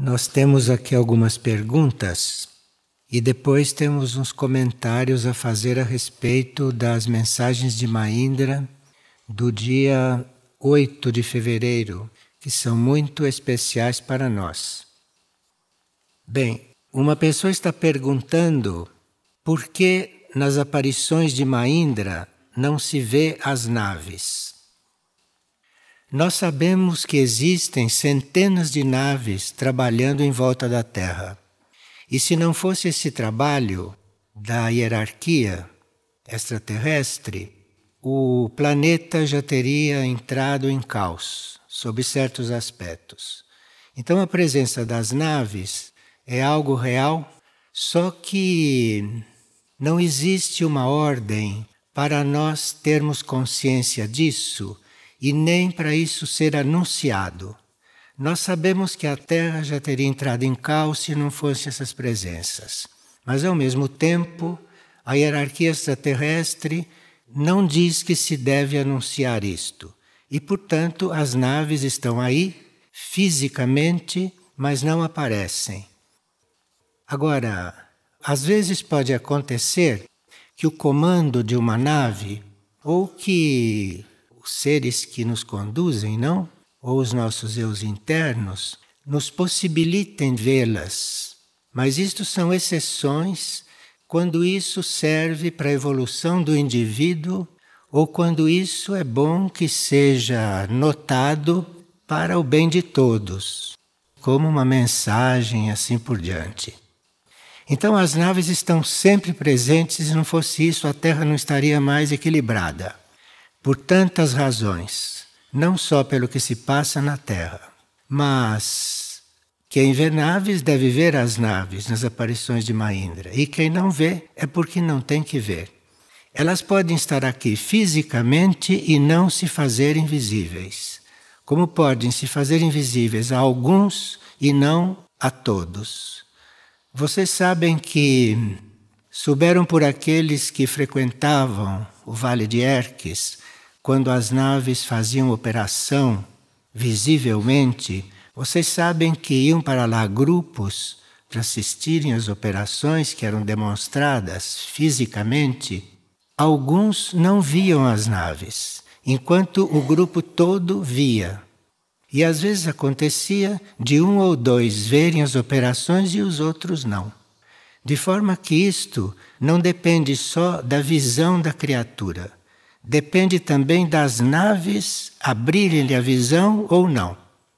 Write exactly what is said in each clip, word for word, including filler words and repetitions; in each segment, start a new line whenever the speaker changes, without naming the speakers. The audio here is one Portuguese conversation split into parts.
Nós temos aqui algumas perguntas e depois temos uns comentários a fazer a respeito das mensagens de Mahindra do dia oito de fevereiro, que são muito especiais para nós. Bem, uma pessoa está perguntando por que nas aparições de Mahindra não se vê as naves. Nós sabemos que existem centenas de naves trabalhando em volta da Terra. E se não fosse esse trabalho da hierarquia extraterrestre, o planeta já teria entrado em caos, sob certos aspectos. Então a presença das naves é algo real, só que não existe uma ordem para nós termos consciência disso e nem para isso ser anunciado. Nós sabemos que a Terra já teria entrado em caos se não fossem essas presenças. Mas, ao mesmo tempo, a hierarquia extraterrestre não diz que se deve anunciar isto. E, portanto, as naves estão aí, fisicamente, mas não aparecem. Agora, às vezes pode acontecer que o comando de uma nave, ou que os seres que nos conduzem, não? Ou os nossos eus internos, nos possibilitem vê-las. Mas isto são exceções quando isso serve para a evolução do indivíduo ou quando isso é bom que seja notado para o bem de todos, como uma mensagem assim por diante. Então as naves estão sempre presentes, e se não fosse isso a Terra não estaria mais equilibrada. Por tantas razões, não só pelo que se passa na Terra, mas quem vê naves deve ver as naves nas aparições de Mahindra, e quem não vê é porque não tem que ver. Elas podem estar aqui fisicamente e não se fazer invisíveis, como podem se fazer invisíveis a alguns e não a todos. Vocês sabem que souberam por aqueles que frequentavam o Vale de Erques, quando as naves faziam operação visivelmente, vocês sabem que iam para lá grupos para assistirem às operações que eram demonstradas fisicamente. Alguns não viam as naves, enquanto o grupo todo via. E às vezes acontecia de um ou dois verem as operações e os outros não. De forma que isto não depende só da visão da criatura. Depende também das naves abrirem-lhe a visão ou não.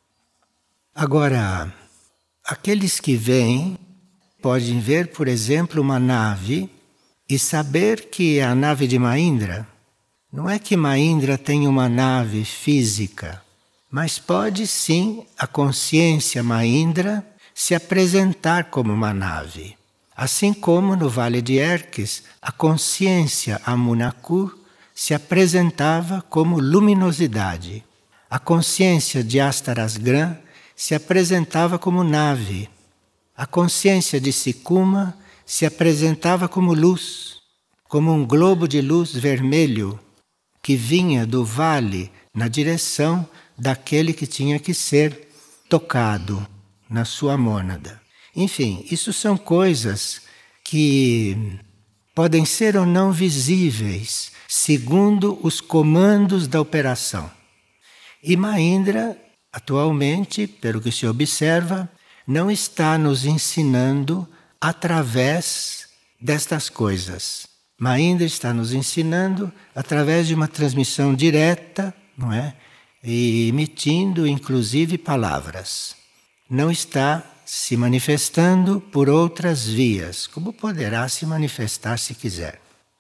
Agora, aqueles que veem podem ver, por exemplo, uma nave e saber que é a nave de Mahindra. Não é que Mahindra tem uma nave física, mas pode sim a consciência Mahindra se apresentar como uma nave. Assim como no Vale de Erques, a consciência Amunakur se apresentava como luminosidade. A consciência de Astarasgram se apresentava como nave. A consciência de Sikuma se apresentava como luz, como um globo de luz vermelho que vinha do vale na direção daquele que tinha que ser tocado na sua mônada. Enfim, isso são coisas que podem ser ou não visíveis, segundo os comandos da operação. E Mahindra, atualmente, pelo que se observa, não está nos ensinando através destas coisas. Mahindra está nos ensinando através de uma transmissão direta, não é? E emitindo, inclusive, palavras. Não está se manifestando por outras vias, como poderá se manifestar se quiser.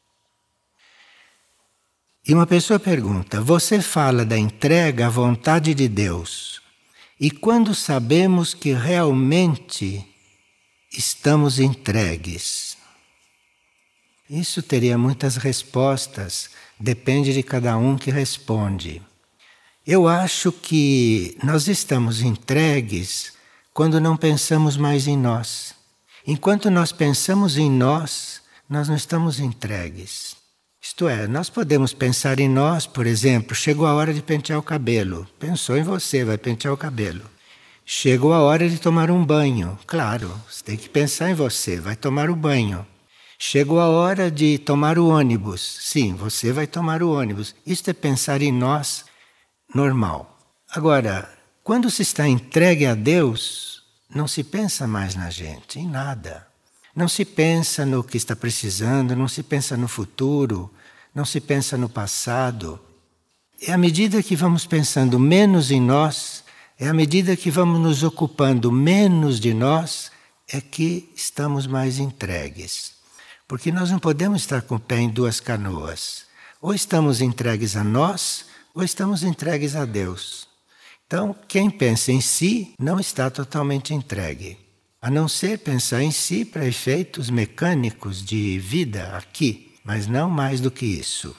E uma pessoa pergunta, você fala da entrega à vontade de Deus, e quando sabemos que realmente estamos entregues? Isso teria muitas respostas, depende de cada um que responde. Eu acho que nós estamos entregues quando não pensamos mais em nós. Enquanto nós pensamos em nós, nós não estamos entregues. Isto é, nós podemos pensar em nós, por exemplo, chegou a hora de pentear o cabelo. Pensou em você, vai pentear o cabelo. Chegou a hora de tomar um banho. Claro, você tem que pensar em você, vai tomar o banho. Chegou a hora de tomar o ônibus. Sim, você vai tomar o ônibus. Isto é pensar em nós normal. Agora, quando se está entregue a Deus, não se pensa mais na gente, em nada. Não se pensa no que está precisando, não se pensa no futuro, não se pensa no passado. É à medida que vamos pensando menos em nós, é à medida que vamos nos ocupando menos de nós, é que estamos mais entregues. Porque nós não podemos estar com o pé em duas canoas. Ou estamos entregues a nós, ou estamos entregues a Deus. Então, quem pensa em si não está totalmente entregue. A não ser pensar em si para efeitos mecânicos de vida aqui, mas não mais do que isso.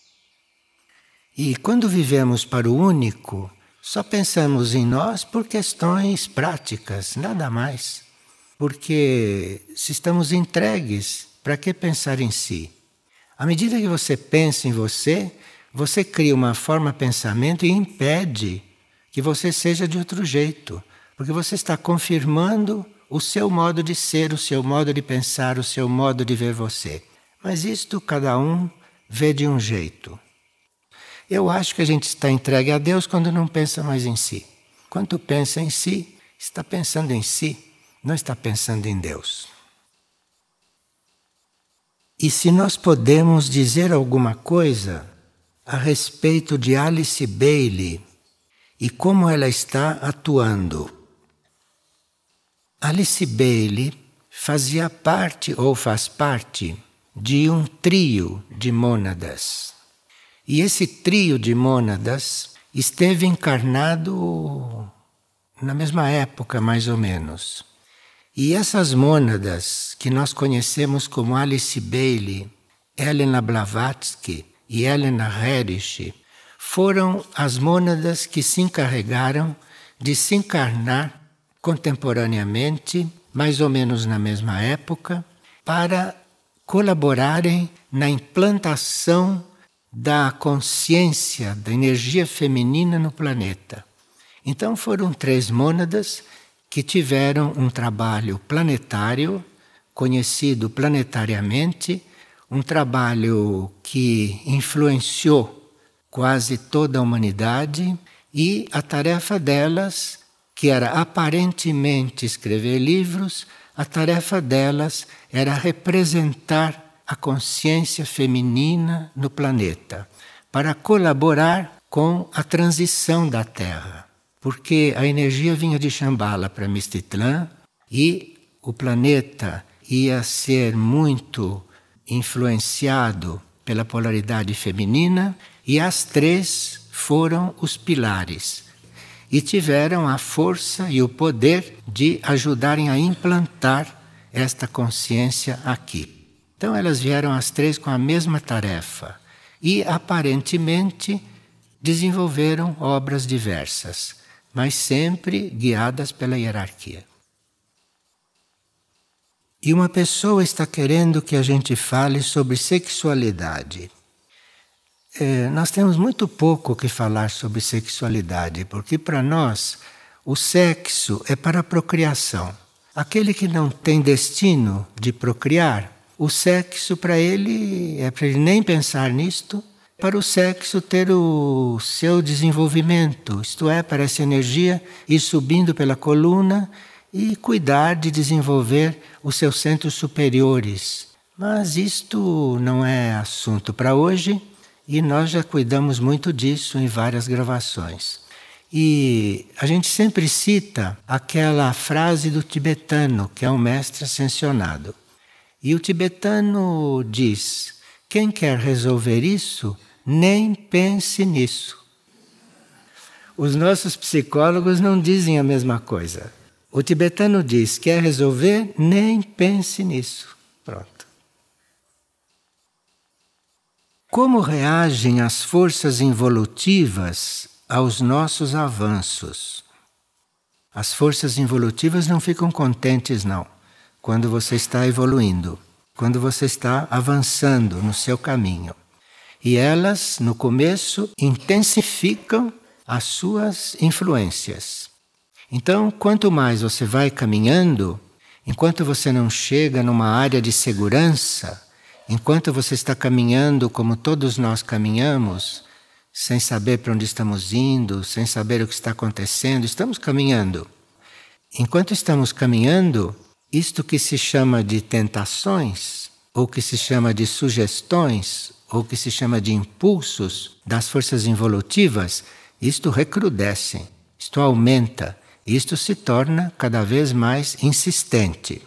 E quando vivemos para o único, só pensamos em nós por questões práticas, nada mais. Porque se estamos entregues, para que pensar em si? À medida que você pensa em você, você cria uma forma de pensamento e impede que você seja de outro jeito. Porque você está confirmando o seu modo de ser, o seu modo de pensar, o seu modo de ver você. Mas isto cada um vê de um jeito. Eu acho que a gente está entregue a Deus quando não pensa mais em si. Quando pensa em si, está pensando em si, não está pensando em Deus. E se nós podemos dizer alguma coisa a respeito de Alice Bailey e como ela está atuando. Alice Bailey fazia parte ou faz parte de um trio de mônadas. E esse trio de mônadas esteve encarnado na mesma época, mais ou menos. E essas mônadas que nós conhecemos como Alice Bailey, Helena Blavatsky e Helena Herrich, foram as mônadas que se encarregaram de se encarnar contemporaneamente, mais ou menos na mesma época, para colaborarem na implantação da consciência, da energia feminina no planeta. Então foram três mônadas que tiveram um trabalho planetário, conhecido planetariamente, um trabalho que influenciou quase toda a humanidade, e a tarefa delas, que era aparentemente escrever livros, a tarefa delas era representar a consciência feminina no planeta, para colaborar com a transição da Terra. Porque a energia vinha de Shambhala para Misthitlã e o planeta ia ser muito influenciado pela polaridade feminina, e as três foram os pilares e tiveram a força e o poder de ajudarem a implantar esta consciência aqui. Então elas vieram as três com a mesma tarefa e aparentemente desenvolveram obras diversas, mas sempre guiadas pela hierarquia. E uma pessoa está querendo que a gente fale sobre sexualidade. É, nós temos muito pouco que falar sobre sexualidade, porque para nós o sexo é para a procriação. Aquele que não tem destino de procriar, o sexo para ele é para ele nem pensar nisto, para o sexo ter o seu desenvolvimento, isto é, para essa energia ir subindo pela coluna e cuidar de desenvolver os seus centros superiores. Mas isto não é assunto para hoje e nós já cuidamos muito disso em várias gravações. E a gente sempre cita aquela frase do tibetano, que é um mestre ascensionado. E o tibetano diz: quem quer resolver isso, nem pense nisso. Os nossos psicólogos não dizem a mesma coisa. O tibetano diz: quer resolver, nem pense nisso. Pronto. Como reagem as forças involutivas aos nossos avanços? As forças involutivas não ficam contentes, não, quando você está evoluindo, quando você está avançando no seu caminho. E elas, no começo, intensificam as suas influências. Então, quanto mais você vai caminhando, enquanto você não chega numa área de segurança, enquanto você está caminhando como todos nós caminhamos, sem saber para onde estamos indo, sem saber o que está acontecendo, estamos caminhando. Enquanto estamos caminhando, isto que se chama de tentações, ou que se chama de sugestões, ou que se chama de impulsos das forças involutivas, isto recrudesce, isto aumenta, isto se torna cada vez mais insistente.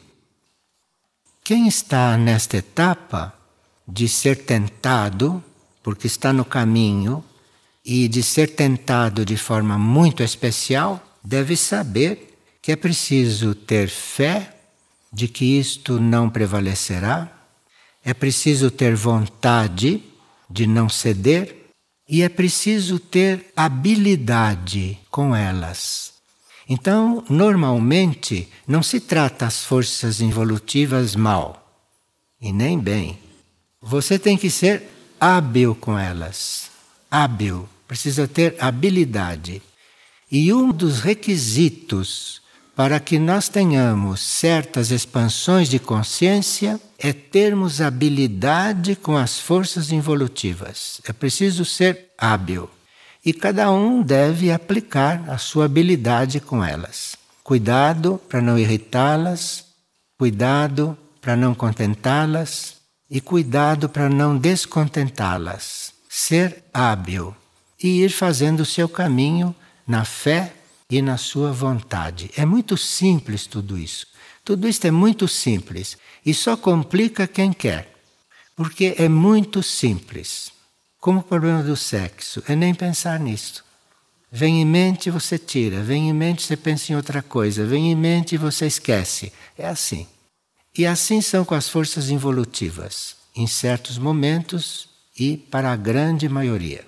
Quem está nesta etapa de ser tentado, porque está no caminho, e de ser tentado de forma muito especial, deve saber que é preciso ter fé de que isto não prevalecerá, é preciso ter vontade de não ceder e é preciso ter habilidade com elas. Então, normalmente, não se trata as forças involutivas mal, e nem bem. Você tem que ser hábil com elas. Hábil, precisa ter habilidade. E um dos requisitos para que nós tenhamos certas expansões de consciência é termos habilidade com as forças involutivas. É preciso ser hábil. E cada um deve aplicar a sua habilidade com elas. Cuidado para não irritá-las, cuidado para não contentá-las e cuidado para não descontentá-las. Ser hábil e ir fazendo o seu caminho na fé e na sua vontade. É muito simples tudo isso. Tudo isso é muito simples e só complica quem quer, porque é muito simples. Como o problema do sexo, é nem pensar nisso. Vem em mente, você tira. Vem em mente, você pensa em outra coisa. Vem em mente e você esquece. É assim. E assim são com as forças involutivas, em certos momentos e para a grande maioria.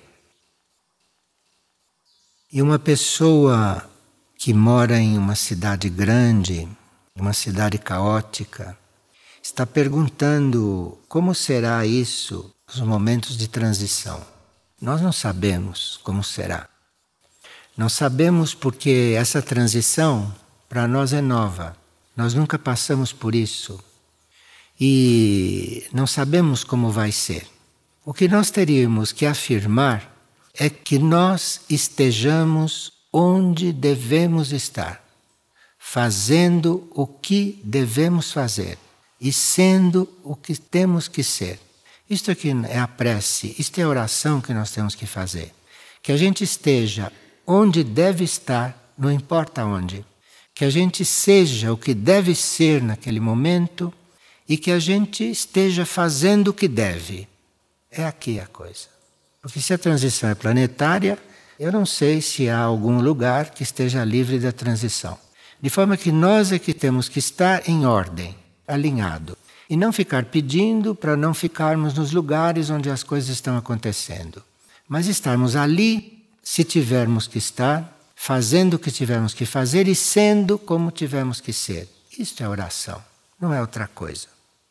E uma pessoa que mora em uma cidade grande, uma cidade caótica, está perguntando como será isso nos momentos de transição. Nós não sabemos como será. Não sabemos porque essa transição para nós é nova. Nós nunca passamos por isso. E não sabemos como vai ser. O que nós teríamos que afirmar é que nós estejamos onde devemos estar, fazendo o que devemos fazer e sendo o que temos que ser. Isto aqui é a prece, isto é a oração que nós temos que fazer. Que a gente esteja onde deve estar, não importa onde. Que a gente seja o que deve ser naquele momento e que a gente esteja fazendo o que deve. É aqui a coisa. Porque se a transição é planetária, eu não sei se há algum lugar que esteja livre da transição. De forma que nós é que temos que estar em ordem, alinhado. E não ficar pedindo para não ficarmos nos lugares onde as coisas estão acontecendo. Mas estarmos ali, se tivermos que estar, fazendo o que tivermos que fazer e sendo como tivermos que ser. Isto é oração, não é outra coisa.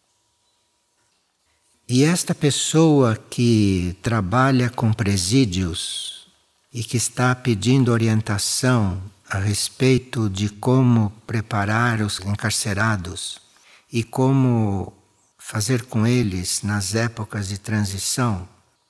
E esta pessoa que trabalha com presídios e que está pedindo orientação a respeito de como preparar os encarcerados e como fazer com eles nas épocas de transição,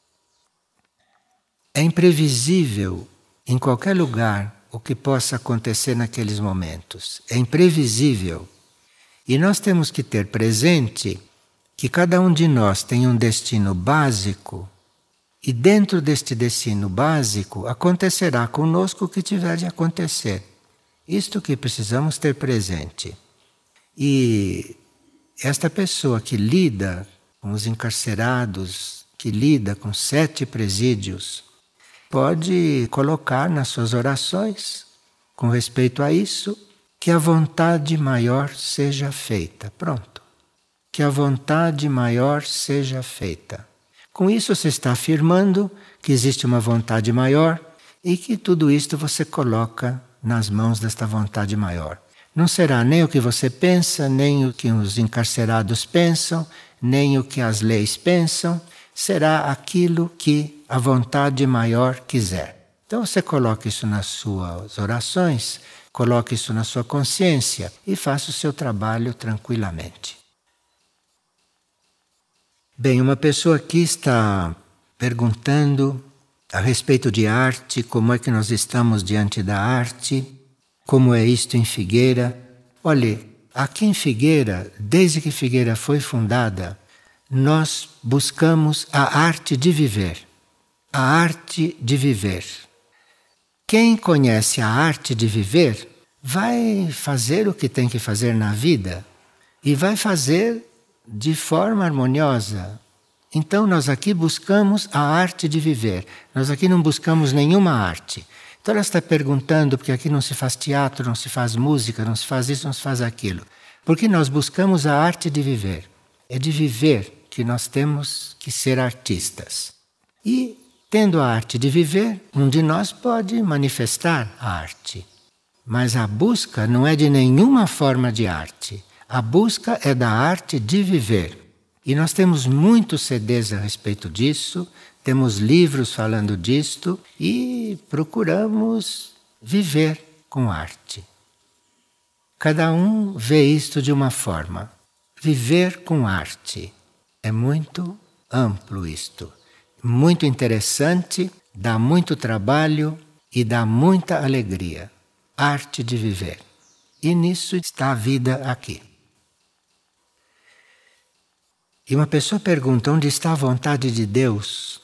é imprevisível em qualquer lugar o que possa acontecer naqueles momentos. É imprevisível. E nós temos que ter presente que cada um de nós tem um destino básico e dentro deste destino básico acontecerá conosco o que tiver de acontecer. Isto que precisamos ter presente. E esta pessoa que lida com os encarcerados, que lida com sete presídios, pode colocar nas suas orações, com respeito a isso, que a vontade maior seja feita. Pronto. Que a vontade maior seja feita. Com isso você está afirmando que existe uma vontade maior e que tudo isto você coloca nas mãos desta vontade maior. Não será nem o que você pensa, nem o que os encarcerados pensam, nem o que as leis pensam, será aquilo que a vontade maior quiser. Então você coloca isso nas suas orações coloque isso na sua consciência e faça o seu trabalho tranquilamente. Bem, uma pessoa aqui está perguntando a respeito de arte, como é que nós estamos diante da arte, como é isto em Figueira. Olhe, aqui em Figueira, desde que Figueira foi fundada, nós buscamos a arte de viver. A arte de viver. Quem conhece a arte de viver vai fazer o que tem que fazer na vida e vai fazer de forma harmoniosa. Então nós aqui buscamos a arte de viver. Nós aqui não buscamos nenhuma arte. Então ela está perguntando porque aqui não se faz teatro, não se faz música, não se faz isso, não se faz aquilo. Porque nós buscamos a arte de viver. É de viver que nós temos que ser artistas. E, tendo a arte de viver, um de nós pode manifestar a arte. Mas a busca não é de nenhuma forma de arte. A busca é da arte de viver. E nós temos muitos C Ds a respeito disso, temos livros falando disto e procuramos viver com arte. Cada um vê isto de uma forma. Viver com arte. É muito amplo isto. Muito interessante, dá muito trabalho e dá muita alegria. Arte de viver. E nisso está a vida aqui. E uma pessoa pergunta onde está a vontade de Deus.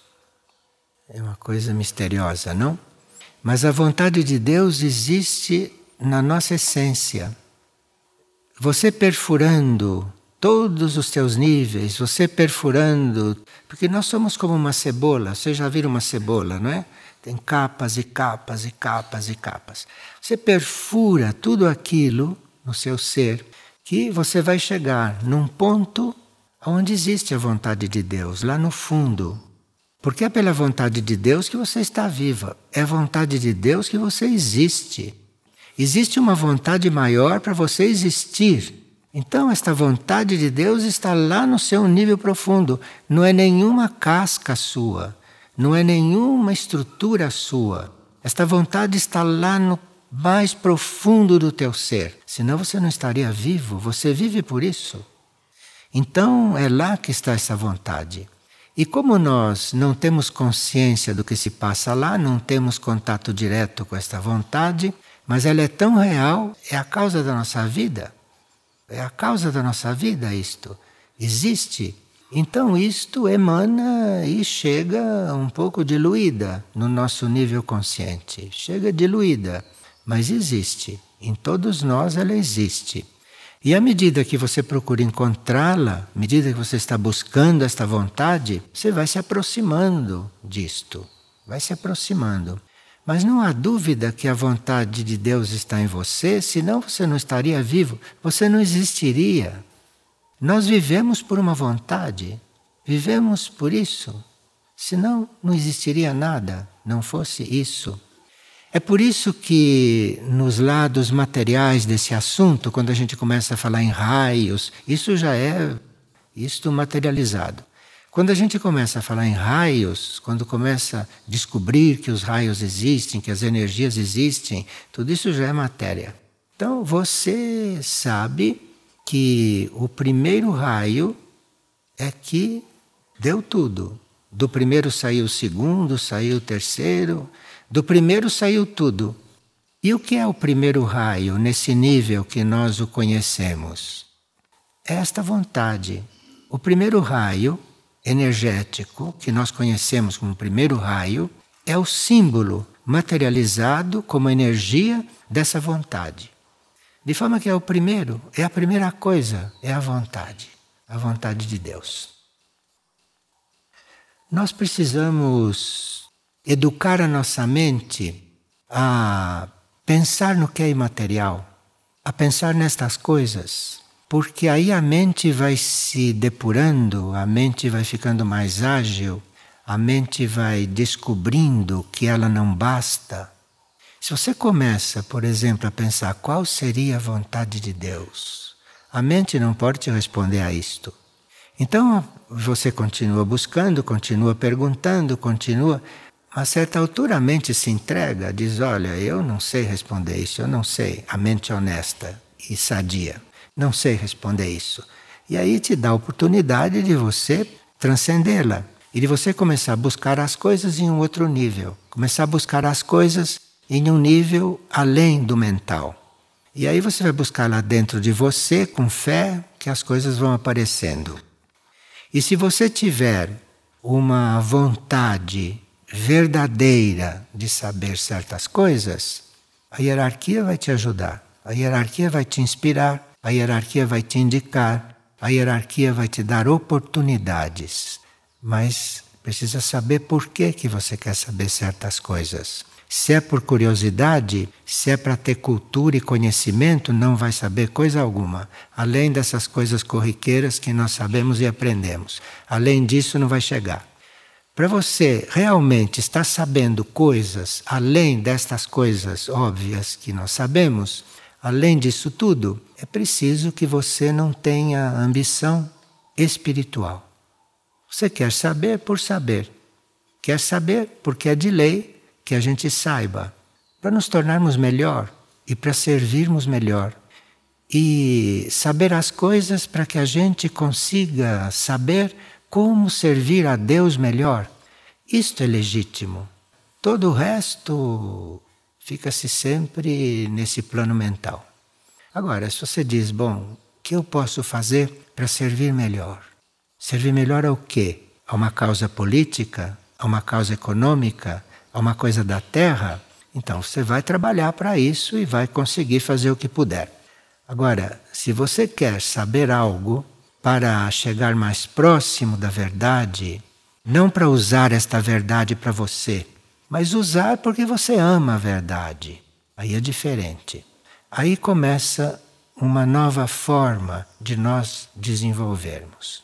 É uma coisa misteriosa, não? Mas a vontade de Deus existe na nossa essência. Você perfurando todos os teus níveis, você perfurando... Porque nós somos como uma cebola. Vocês já viram uma cebola, não é? Tem capas e capas e capas e capas. Você perfura tudo aquilo no seu ser que você vai chegar num ponto onde existe a vontade de Deus, lá no fundo. Porque é pela vontade de Deus que você está viva. É a vontade de Deus que você existe. Existe uma vontade maior para você existir. Então, esta vontade de Deus está lá no seu nível profundo. Não é nenhuma casca sua. Não é nenhuma estrutura sua. Esta vontade está lá no mais profundo do teu ser. Senão você não estaria vivo. Você vive por isso. Então, é lá que está essa vontade. E como nós não temos consciência do que se passa lá, não temos contato direto com esta vontade, mas ela é tão real, é a causa da nossa vida. É a causa da nossa vida isto. Existe. Então isto emana e chega um pouco diluída no nosso nível consciente. Chega diluída, mas existe. Em todos nós ela existe. E à medida que você procura encontrá-la, à medida que você está buscando esta vontade, você vai se aproximando disto. Vai se aproximando. Mas não há dúvida que a vontade de Deus está em você, senão você não estaria vivo, você não existiria. Nós vivemos por uma vontade, vivemos por isso. Senão não existiria nada, não fosse isso. É por isso que nos lados materiais desse assunto, quando a gente começa a falar em raios, isso já é isto materializado. Quando a gente começa a falar em raios, quando começa a descobrir que os raios existem, que as energias existem, tudo isso já é matéria. Então você sabe que o primeiro raio é que deu tudo. Do primeiro saiu o segundo, saiu o terceiro... Do primeiro saiu tudo. E o que é o primeiro raio nesse nível que nós o conhecemos? É esta vontade. O primeiro raio energético, que nós conhecemos como primeiro raio, é o símbolo materializado como energia dessa vontade. De forma que é o primeiro, é a primeira coisa, é a vontade. A vontade de Deus. Nós precisamos educar a nossa mente a pensar no que é imaterial, a pensar nestas coisas, porque aí a mente vai se depurando, a mente vai ficando mais ágil, a mente vai descobrindo que ela não basta. Se você começa, por exemplo, a pensar qual seria a vontade de Deus, a mente não pode te responder a isto. Então você continua buscando, continua perguntando, continua... a certa altura a mente se entrega, diz, olha, eu não sei responder isso, eu não sei. A mente honesta e sadia, não sei responder isso. E aí te dá a oportunidade de você transcendê-la e de você começar a buscar as coisas em um outro nível. Começar a buscar as coisas em um nível além do mental. E aí você vai buscar lá dentro de você, com fé, que as coisas vão aparecendo. E se você tiver uma vontade verdadeira de saber certas coisas, a hierarquia vai te ajudar, a hierarquia vai te inspirar, a hierarquia vai te indicar, a hierarquia vai te dar oportunidades. Mas precisa saber por que que você quer saber certas coisas. Se é por curiosidade, se é para ter cultura e conhecimento, não vai saber coisa alguma. Além dessas coisas corriqueiras que nós sabemos e aprendemos. Além disso, não vai chegar. Para você realmente estar sabendo coisas além destas coisas óbvias que nós sabemos, além disso tudo, é preciso que você não tenha ambição espiritual. Você quer saber por saber. Quer saber porque é de lei que a gente saiba, para nos tornarmos melhor e para servirmos melhor. E saber as coisas para que a gente consiga saber como servir a Deus melhor. Isto é legítimo. Todo o resto fica-se sempre nesse plano mental. Agora, se você diz, bom, o que eu posso fazer para servir melhor? Servir melhor ao quê? A uma causa política? A uma causa econômica? A uma coisa da terra? Então você vai trabalhar para isso e vai conseguir fazer o que puder. Agora, se você quer saber algo para chegar mais próximo da verdade, não para usar esta verdade para você, mas usar porque você ama a verdade, aí é diferente. Aí começa uma nova forma de nós desenvolvermos.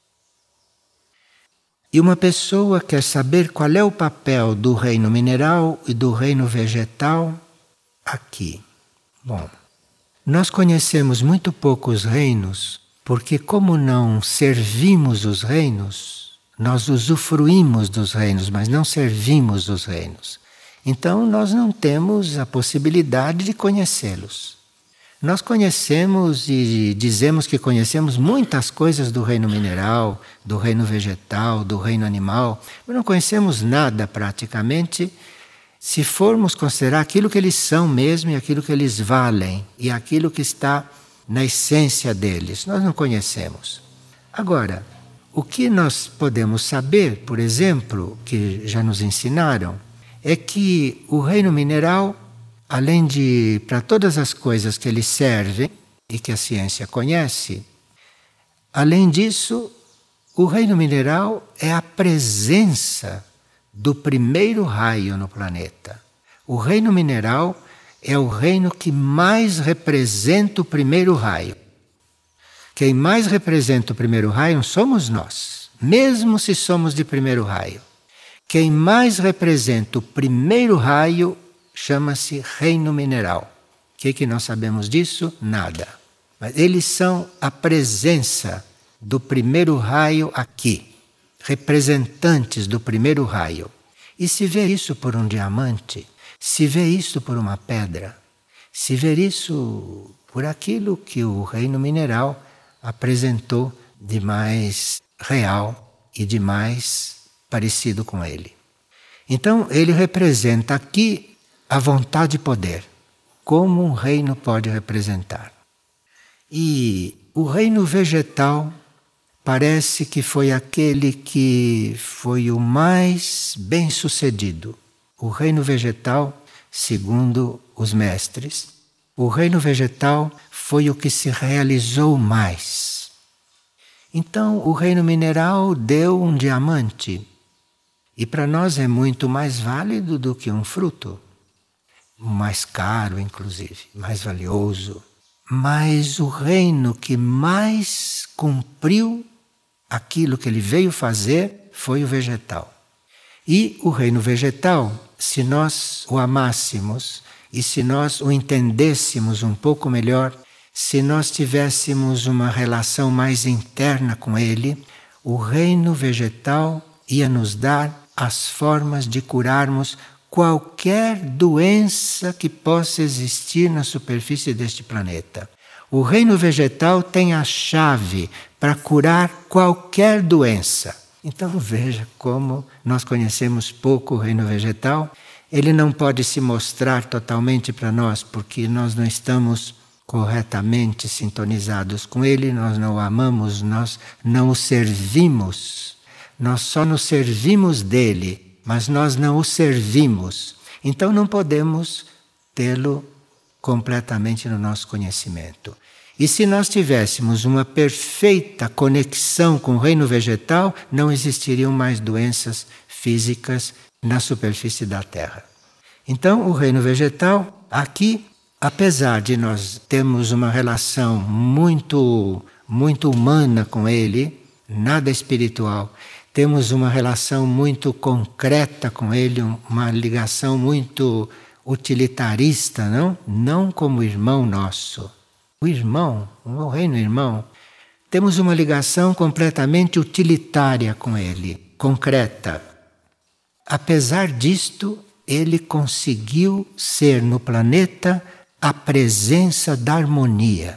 E uma pessoa quer saber qual é o papel do reino mineral e do reino vegetal aqui. Bom, nós conhecemos muito pouco os reinos, porque como não servimos os reinos, nós usufruímos dos reinos, mas não servimos os reinos. Então nós não temos a possibilidade de conhecê-los. Nós conhecemos e dizemos que conhecemos muitas coisas do reino mineral, do reino vegetal, do reino animal, mas não conhecemos nada praticamente se formos considerar aquilo que eles são mesmo e aquilo que eles valem e aquilo que está na essência deles. Nós não conhecemos. Agora, o que nós podemos saber, por exemplo, que já nos ensinaram, é que o reino mineral, além de para todas as coisas que ele serve e que a ciência conhece, além disso, o reino mineral é a presença do primeiro raio no planeta. O reino mineral é o reino que mais representa o primeiro raio. Quem mais representa o primeiro raio somos nós, mesmo se somos de primeiro raio. Quem mais representa o primeiro raio chama-se reino mineral. O que, que nós sabemos disso? Nada. Mas eles são a presença do primeiro raio aqui, representantes do primeiro raio. E se vê isso por um diamante, se vê isso por uma pedra, se vê isso por aquilo que o reino mineral apresentou de mais real e de mais parecido com ele. Então ele representa aqui a vontade de poder, como um reino pode representar. E o reino vegetal parece que foi aquele que foi o mais bem-sucedido. O reino vegetal, segundo os mestres, o reino vegetal foi o que se realizou mais. Então, o reino mineral deu um diamante. E para nós é muito mais válido do que um fruto. Mais caro, inclusive, mais valioso. Mas o reino que mais cumpriu aquilo que ele veio fazer foi o vegetal. E o reino vegetal, se nós o amássemos e se nós o entendêssemos um pouco melhor, se nós tivéssemos uma relação mais interna com ele, o reino vegetal ia nos dar as formas de curarmos qualquer doença que possa existir na superfície deste planeta. O reino vegetal tem a chave para curar qualquer doença. Então veja como nós conhecemos pouco o reino vegetal. Ele não pode se mostrar totalmente para nós porque nós não estamos corretamente sintonizados com ele, nós não o amamos, nós não o servimos. Nós só nos servimos dele, mas nós não o servimos. Então não podemos tê-lo completamente no nosso conhecimento. E se nós tivéssemos uma perfeita conexão com o reino vegetal, não existiriam mais doenças físicas na superfície da Terra. Então, o reino vegetal, aqui, apesar de nós termos uma relação muito, muito humana com ele, nada espiritual, temos uma relação muito concreta com ele, uma ligação muito utilitarista, não? Não como irmão nosso. O irmão, o reino irmão, temos uma ligação completamente utilitária com ele, concreta. Apesar disto, ele conseguiu ser no planeta a presença da harmonia.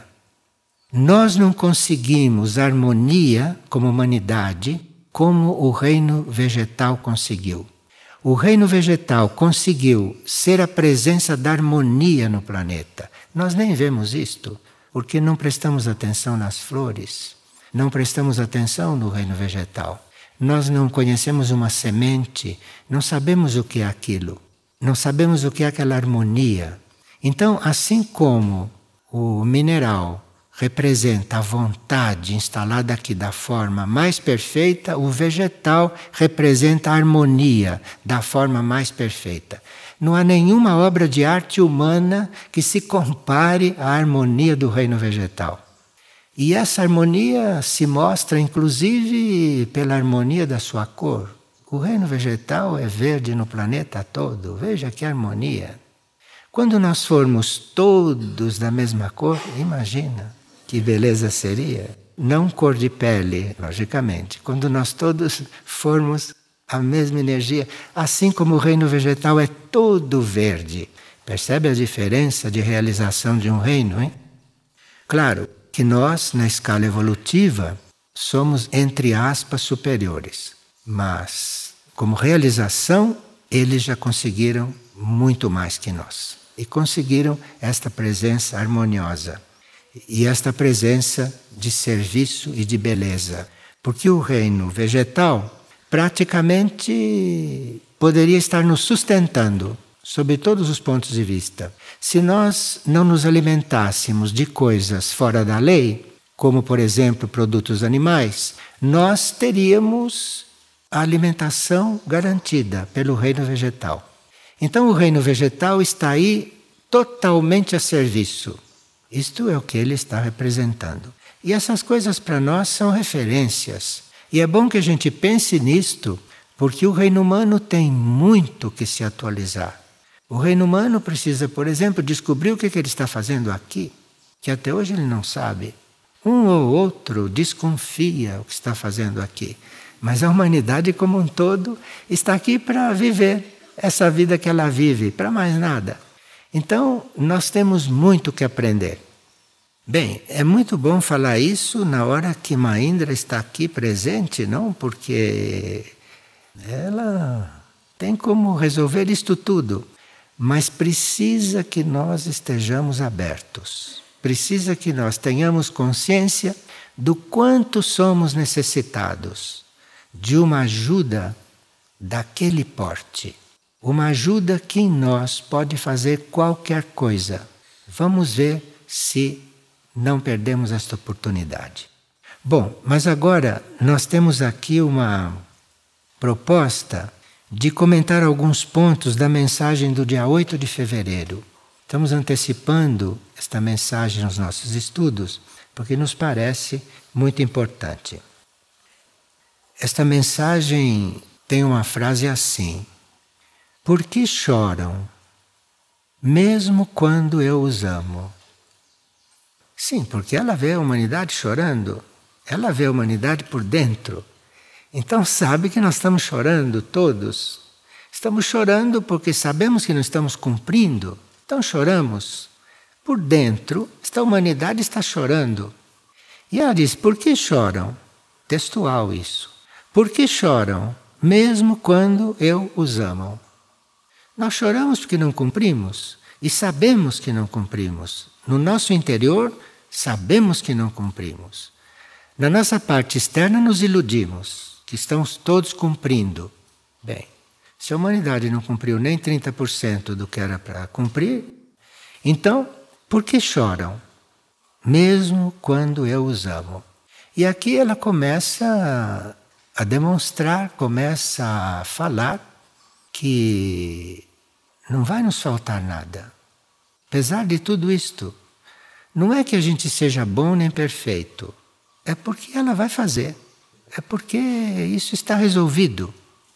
Nós não conseguimos harmonia como humanidade como o reino vegetal conseguiu. O reino vegetal conseguiu ser a presença da harmonia no planeta. Nós nem vemos isto, porque não prestamos atenção nas flores, não prestamos atenção no reino vegetal. Nós não conhecemos uma semente, não sabemos o que é aquilo, não sabemos o que é aquela harmonia. Então, assim como o mineral representa a vontade instalada aqui da forma mais perfeita, o vegetal representa a harmonia da forma mais perfeita. Não há nenhuma obra de arte humana que se compare à harmonia do reino vegetal. E essa harmonia se mostra inclusive pela harmonia da sua cor. O reino vegetal é verde no planeta todo. Veja que harmonia. Quando nós formos todos da mesma cor, imagina que beleza seria. Não cor de pele, logicamente. Quando nós todos formos a mesma energia, assim como o reino vegetal é todo verde. Percebe a diferença de realização de um reino, hein? Claro que nós, na escala evolutiva, somos, entre aspas, superiores. Mas, como realização, eles já conseguiram muito mais que nós. E conseguiram esta presença harmoniosa. E esta presença de serviço e de beleza. Porque o reino vegetal praticamente poderia estar nos sustentando, sob todos os pontos de vista. Se nós não nos alimentássemos de coisas fora da lei, como por exemplo produtos animais, nós teríamos a alimentação garantida pelo reino vegetal. Então o reino vegetal está aí totalmente a serviço. Isto é o que ele está representando. E essas coisas para nós são referências. E é bom que a gente pense nisto, porque o reino humano tem muito que se atualizar. O reino humano precisa, por exemplo, descobrir o que ele está fazendo aqui, que até hoje ele não sabe. Um ou outro desconfia o que está fazendo aqui. Mas a humanidade como um todo está aqui para viver essa vida que ela vive, para mais nada. Então, nós temos muito que aprender. Bem, é muito bom falar isso na hora que Mahindra está aqui presente, não? Porque ela tem como resolver isto tudo. Mas precisa que nós estejamos abertos. Precisa que nós tenhamos consciência do quanto somos necessitados de uma ajuda daquele porte. Uma ajuda que em nós pode fazer qualquer coisa. Vamos ver se não perdemos esta oportunidade. Bom, mas agora nós temos aqui uma proposta de comentar alguns pontos da mensagem do dia oito de fevereiro. Estamos antecipando esta mensagem nos nossos estudos, porque nos parece muito importante. Esta mensagem tem uma frase assim: por que choram, mesmo quando eu os amo? Sim, porque ela vê a humanidade chorando, ela vê a humanidade por dentro. Então sabe que nós estamos chorando todos. Estamos chorando porque sabemos que não estamos cumprindo. Então choramos. Por dentro, esta humanidade está chorando. E ela diz, por que choram? Textual isso. Por que choram, mesmo quando eu os amo? Nós choramos porque não cumprimos e sabemos que não cumprimos. No nosso interior, sabemos que não cumprimos. Na nossa parte externa, nos iludimos, que estamos todos cumprindo. Bem, se a humanidade não cumpriu nem trinta por cento do que era para cumprir, então, por que choram? Mesmo quando eu os amo. E aqui ela começa a demonstrar, começa a falar que não vai nos faltar nada. Apesar de tudo isto, não é que a gente seja bom nem perfeito, é porque ela vai fazer, é porque isso está resolvido.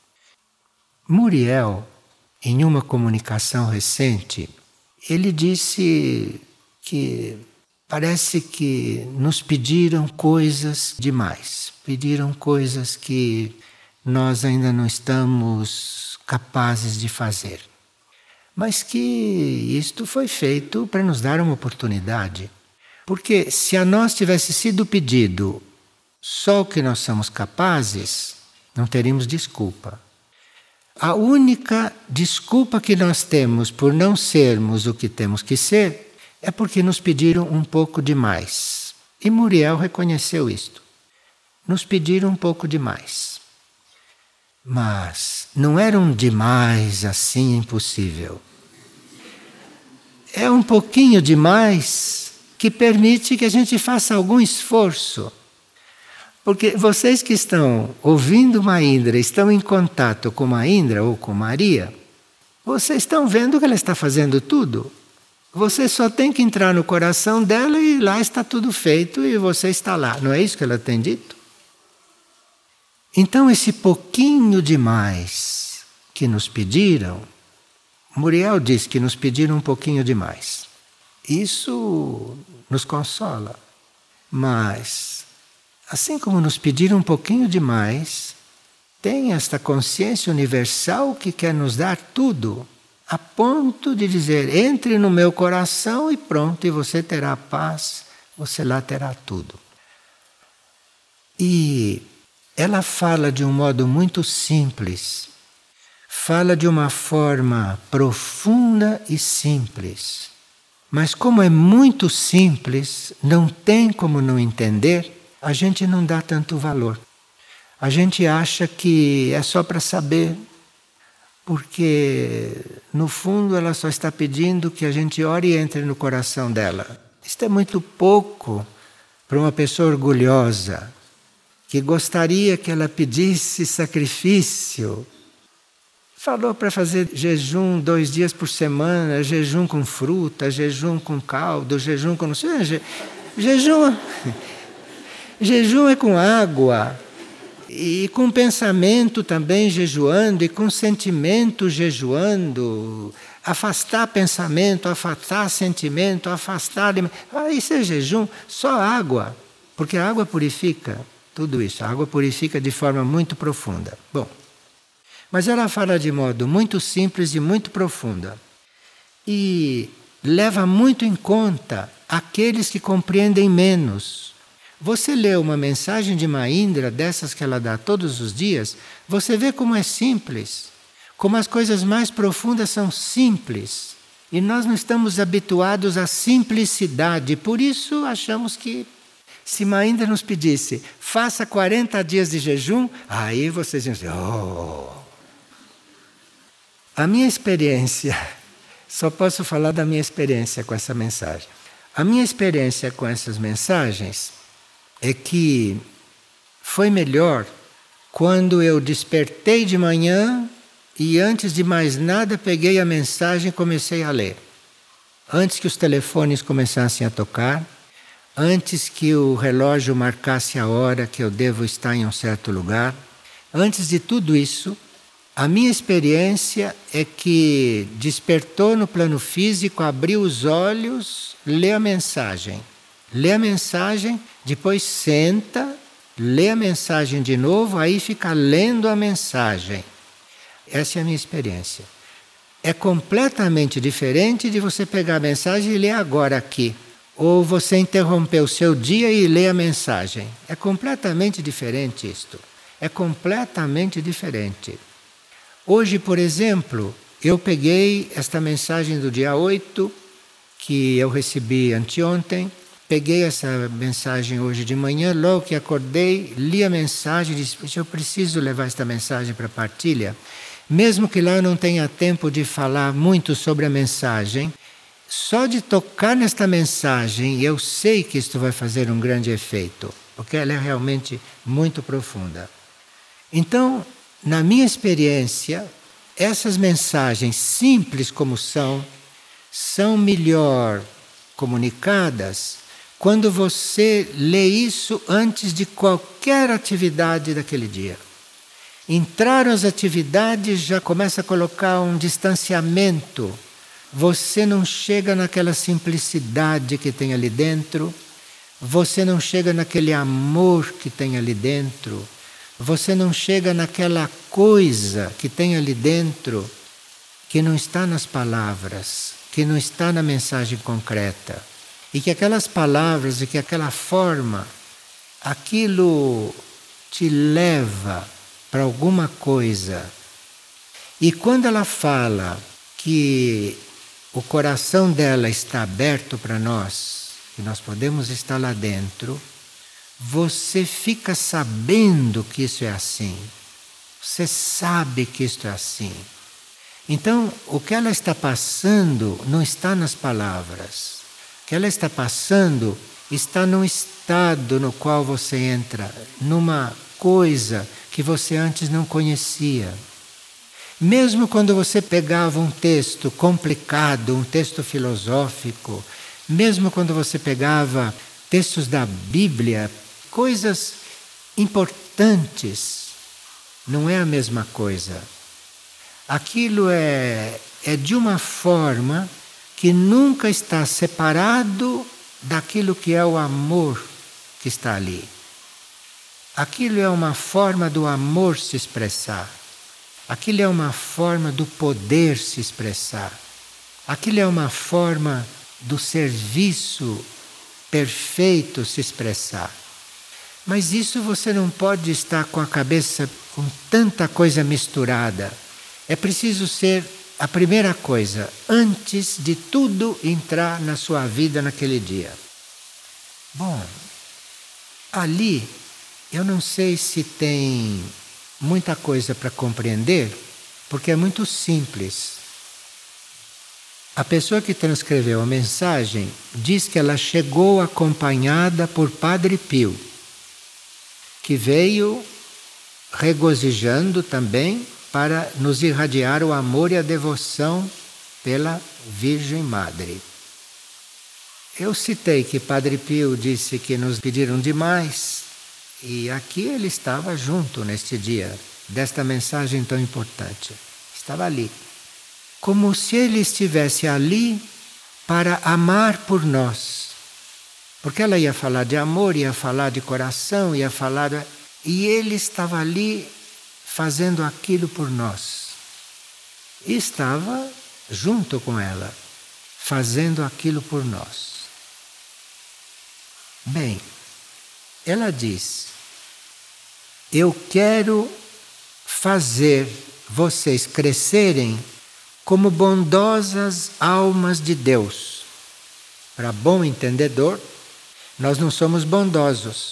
Muriel, em uma comunicação recente, ele disse que parece que nos pediram coisas demais, pediram coisas que nós ainda não estamos capazes de fazer. Mas que isto foi feito para nos dar uma oportunidade. Porque se a nós tivesse sido pedido só o que nós somos capazes, não teríamos desculpa. A única desculpa que nós temos por não sermos o que temos que ser é porque nos pediram um pouco demais. E Muriel reconheceu isto. Nos pediram um pouco demais. Mas não era um demais assim impossível. É um pouquinho demais que permite que a gente faça algum esforço. Porque vocês que estão ouvindo Mahindra, estão em contato com Mahindra ou com Maria, vocês estão vendo que ela está fazendo tudo. Você só tem que entrar no coração dela e lá está tudo feito e você está lá. Não é isso que ela tem dito? Então esse pouquinho demais que nos pediram, Muriel diz que nos pediram um pouquinho demais. Isso nos consola. Mas, assim como nos pediram um pouquinho demais, tem esta consciência universal que quer nos dar tudo, a ponto de dizer, entre no meu coração e pronto, e você terá paz, você lá terá tudo. E ela fala de um modo muito simples, fala de uma forma profunda e simples. Mas como é muito simples, não tem como não entender, a gente não dá tanto valor. A gente acha que é só para saber, porque no fundo ela só está pedindo que a gente ore e entre no coração dela. Isto é muito pouco para uma pessoa orgulhosa, que gostaria que ela pedisse sacrifício. Falou para fazer jejum dois dias por semana, jejum com fruta, jejum com caldo, jejum com... não sei, je, jejum, jejum é com água, e com pensamento também jejuando, e com sentimento jejuando, afastar pensamento, afastar sentimento, afastar... Ah, isso é jejum, só água, porque a água purifica tudo isso, a água purifica de forma muito profunda. Bom, mas ela fala de modo muito simples e muito profunda. E leva muito em conta aqueles que compreendem menos. Você lê uma mensagem de Mahindra, dessas que ela dá todos os dias, você vê como é simples, como as coisas mais profundas são simples. E nós não estamos habituados à simplicidade, por isso achamos que se Mahindra nos pedisse, faça quarenta dias de jejum, aí vocês iam dizer, oh... A minha experiência, só posso falar da minha experiência com essa mensagem. A minha experiência com essas mensagens é que foi melhor quando eu despertei de manhã e antes de mais nada peguei a mensagem e comecei a ler. Antes que os telefones começassem a tocar, antes que o relógio marcasse a hora que eu devo estar em um certo lugar, antes de tudo isso, a minha experiência é que despertou no plano físico, abriu os olhos, lê a mensagem. Lê a mensagem, depois senta, lê a mensagem de novo, aí fica lendo a mensagem. Essa é a minha experiência. É completamente diferente de você pegar a mensagem e ler agora aqui. Ou você interromper o seu dia e ler a mensagem. É completamente diferente isto. É completamente diferente. Hoje, por exemplo, eu peguei esta mensagem do dia oito, que eu recebi anteontem. Peguei essa mensagem hoje de manhã, logo que acordei, li a mensagem e disse, eu preciso levar esta mensagem para partilha. Mesmo que lá eu não tenha tempo de falar muito sobre a mensagem, só de tocar nesta mensagem, eu sei que isto vai fazer um grande efeito, porque ela é realmente muito profunda. Então, na minha experiência, essas mensagens, simples como são, são melhor comunicadas quando você lê isso antes de qualquer atividade daquele dia. Entraram as atividades, já começa a colocar um distanciamento. Você não chega naquela simplicidade que tem ali dentro, você não chega naquele amor que tem ali dentro, você não chega naquela coisa que tem ali dentro, que não está nas palavras, que não está na mensagem concreta. E que aquelas palavras e que aquela forma, aquilo te leva para alguma coisa. E quando ela fala que o coração dela está aberto para nós, que nós podemos estar lá dentro, você fica sabendo que isso é assim. Você sabe que isto é assim. Então, o que ela está passando não está nas palavras. O que ela está passando está num estado no qual você entra, numa coisa que você antes não conhecia. Mesmo quando você pegava um texto complicado, um texto filosófico, mesmo quando você pegava textos da Bíblia, coisas importantes, não é a mesma coisa. Aquilo é, é de uma forma que nunca está separado daquilo que é o amor que está ali. Aquilo é uma forma do amor se expressar. Aquilo é uma forma do poder se expressar. Aquilo é uma forma do serviço perfeito se expressar. Mas isso você não pode estar com a cabeça com tanta coisa misturada. É preciso ser a primeira coisa, antes de tudo entrar na sua vida naquele dia. Bom, ali eu não sei se tem muita coisa para compreender, porque é muito simples. A pessoa que transcreveu a mensagem diz que ela chegou acompanhada por Padre Pio, que veio regozijando também para nos irradiar o amor e a devoção pela Virgem Madre. Eu citei que Padre Pio disse que nos pediram demais, e aqui ele estava junto neste dia, desta mensagem tão importante. Estava ali. Como se ele estivesse ali para amar por nós. Porque ela ia falar de amor, ia falar de coração, ia falar... De... E ele estava ali fazendo aquilo por nós. E estava junto com ela, fazendo aquilo por nós. Bem, ela diz, eu quero fazer vocês crescerem como bondosas almas de Deus. Para bom entendedor, nós não somos bondosos.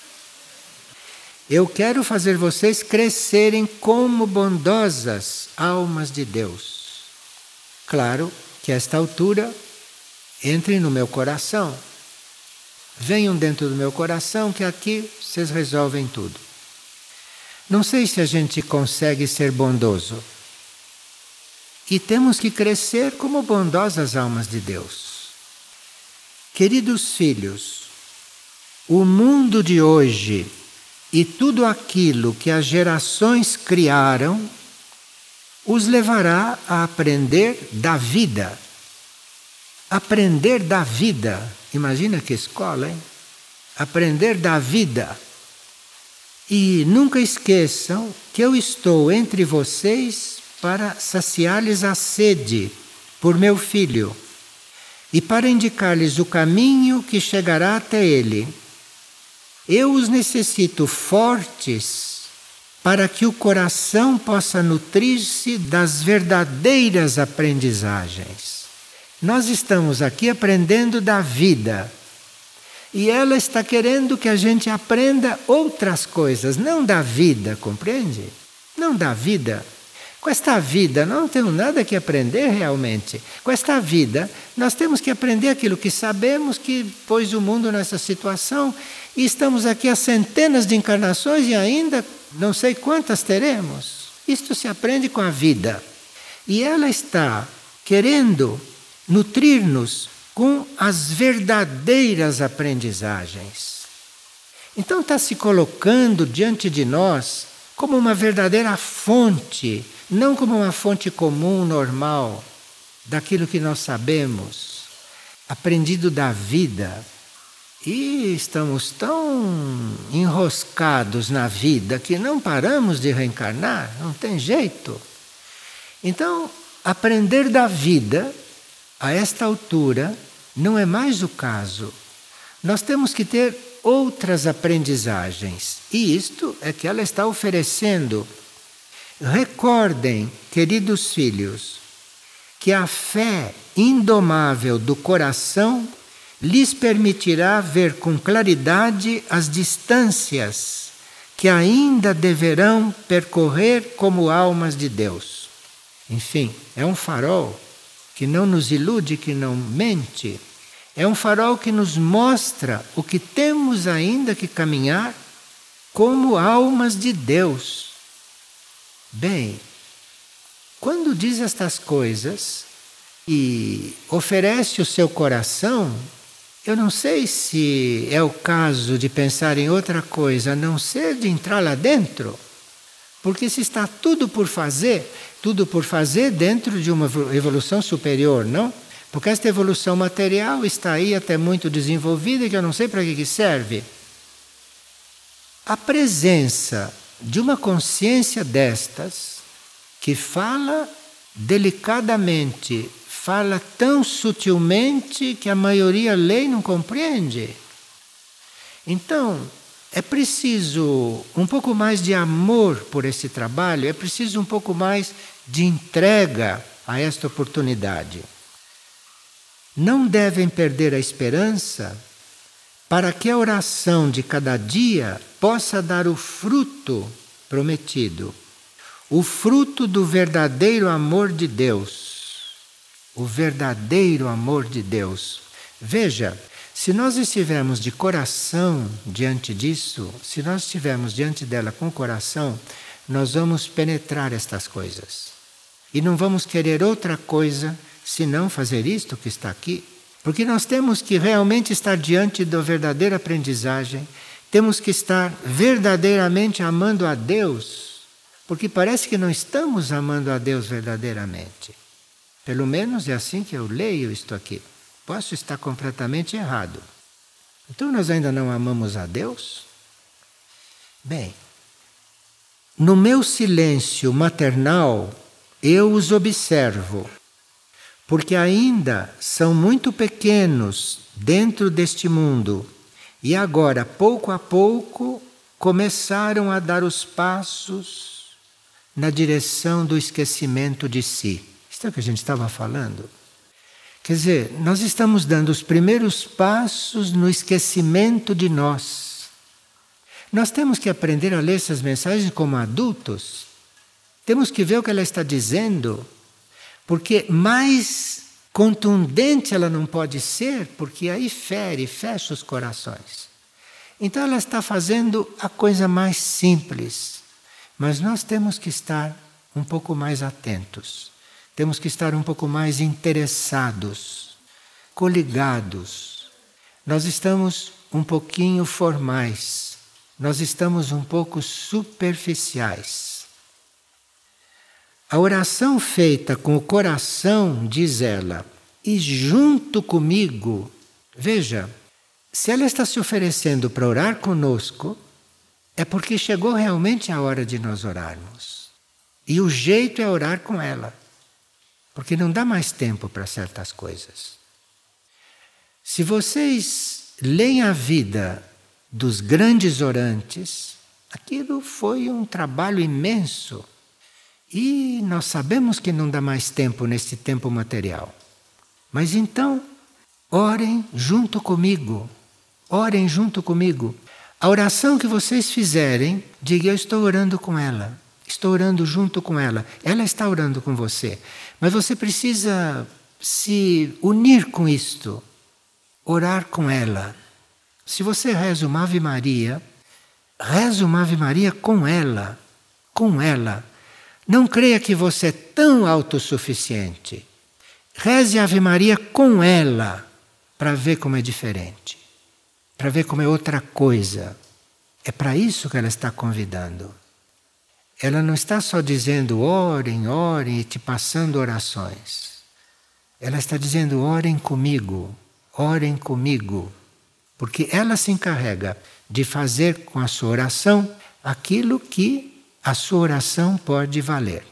Eu quero fazer vocês crescerem como bondosas almas de Deus. Claro que a esta altura, entrem no meu coração. Venham dentro do meu coração que aqui vocês resolvem tudo. Não sei se a gente consegue ser bondoso. E temos que crescer como bondosas almas de Deus. Queridos filhos, o mundo de hoje e tudo aquilo que as gerações criaram os levará a aprender da vida. Aprender da vida. Imagina que escola, hein? Aprender da vida. E nunca esqueçam que eu estou entre vocês para saciar-lhes a sede por meu Filho e para indicar-lhes o caminho que chegará até ele. Eu os necessito fortes para que o coração possa nutrir-se das verdadeiras aprendizagens. Nós estamos aqui aprendendo da vida. E ela está querendo que a gente aprenda outras coisas, não da vida, compreende? Não da vida. Com esta vida não temos nada que aprender realmente. Com esta vida nós temos que aprender aquilo que sabemos que pôs o mundo nessa situação e estamos aqui há centenas de encarnações e ainda não sei quantas teremos. Isto se aprende com a vida. E ela está querendo nutrir-nos com as verdadeiras aprendizagens. Então está se colocando diante de nós como uma verdadeira fonte, não como uma fonte comum, normal, daquilo que nós sabemos, aprendido da vida. E estamos tão enroscados na vida que não paramos de reencarnar, não tem jeito. Então, aprender da vida, a esta altura, não é mais o caso. Nós temos que ter outras aprendizagens. E isto é que ela está oferecendo. Recordem, queridos filhos, que a fé indomável do coração lhes permitirá ver com claridade as distâncias que ainda deverão percorrer como almas de Deus. Enfim, é um farol que não nos ilude, que não mente. É um farol que nos mostra o que temos ainda que caminhar como almas de Deus. Bem, quando diz estas coisas e oferece o seu coração, eu não sei se é o caso de pensar em outra coisa, a não ser de entrar lá dentro. Porque se está tudo por fazer, tudo por fazer dentro de uma evolução superior, não? Porque esta evolução material está aí até muito desenvolvida e que eu não sei para que serve. A presença de uma consciência destas, que fala delicadamente, fala tão sutilmente que a maioria lê e não compreende. Então, é preciso um pouco mais de amor por esse trabalho, é preciso um pouco mais de entrega a esta oportunidade. Não devem perder a esperança para que a oração de cada dia possa dar o fruto prometido, o fruto do verdadeiro amor de Deus. O verdadeiro amor de Deus. Veja, se nós estivermos de coração diante disso, se nós estivermos diante dela com o coração, nós vamos penetrar estas coisas. E não vamos querer outra coisa senão fazer isto que está aqui. Porque nós temos que realmente estar diante da verdadeira aprendizagem, temos que estar verdadeiramente amando a Deus, porque parece que não estamos amando a Deus verdadeiramente. Pelo menos é assim que eu leio isto aqui. Posso estar completamente errado. Então nós ainda não amamos a Deus? Bem, no meu silêncio maternal, eu os observo, porque ainda são muito pequenos dentro deste mundo e agora, pouco a pouco, começaram a dar os passos na direção do esquecimento de si. Isso é o que a gente estava falando. Quer dizer, nós estamos dando os primeiros passos no esquecimento de nós. Nós temos que aprender a ler essas mensagens como adultos. Temos que ver o que ela está dizendo. Porque mais contundente ela não pode ser, porque aí fere, fecha os corações. Então ela está fazendo a coisa mais simples. Mas nós temos que estar um pouco mais atentos. Temos que estar um pouco mais interessados, coligados. Nós estamos um pouquinho formais. Nós estamos um pouco superficiais. A oração feita com o coração, diz ela, e junto comigo, veja, se ela está se oferecendo para orar conosco, é porque chegou realmente a hora de nós orarmos. E o jeito é orar com ela, porque não dá mais tempo para certas coisas. Se vocês leem a vida dos grandes orantes, aquilo foi um trabalho imenso. E nós sabemos que não dá mais tempo nesse tempo material. Mas então, orem junto comigo. Orem junto comigo. A oração que vocês fizerem, diga: eu estou orando com ela. Estou orando junto com ela. Ela está orando com você. Mas você precisa se unir com isto. Orar com ela. Se você reza uma Ave Maria, reza uma Ave Maria com ela. Com ela. Não creia que você é tão autossuficiente. Reze a Ave Maria com ela, para ver como é diferente. Para ver como é outra coisa. É para isso que ela está convidando. Ela não está só dizendo orem, orem e te passando orações. Ela está dizendo orem comigo, orem comigo. Porque ela se encarrega de fazer com a sua oração aquilo que a sua oração pode valer.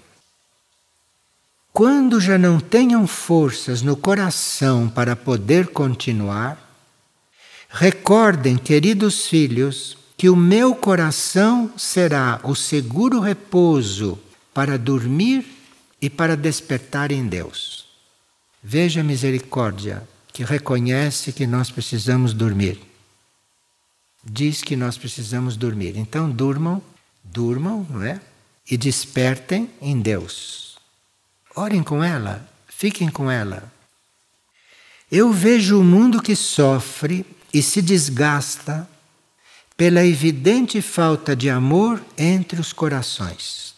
Quando já não tenham forças no coração para poder continuar, recordem, queridos filhos, que o meu coração será o seguro repouso para dormir e para despertar em Deus. Veja a misericórdia que reconhece que nós precisamos dormir. Diz que nós precisamos dormir. Então durmam, durmam, não é? E despertem em Deus. Orem com ela, fiquem com ela. Eu vejo o mundo que sofre e se desgasta pela evidente falta de amor entre os corações.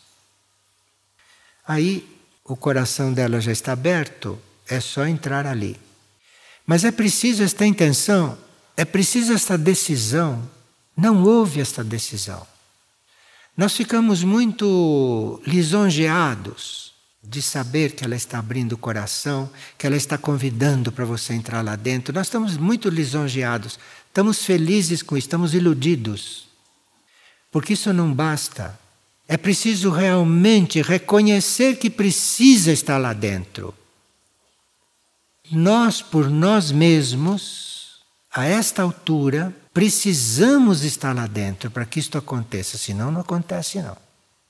Aí o coração dela já está aberto, é só entrar ali. Mas é preciso esta intenção, é preciso esta decisão. Não houve esta decisão. Nós ficamos muito lisonjeados de saber que ela está abrindo o coração, que ela está convidando para você entrar lá dentro. Nós estamos muito lisonjeados, estamos felizes com isso, estamos iludidos. Porque isso não basta. É preciso realmente reconhecer que precisa estar lá dentro. Nós, por nós mesmos, a esta altura, precisamos estar lá dentro para que isto aconteça, senão não acontece não.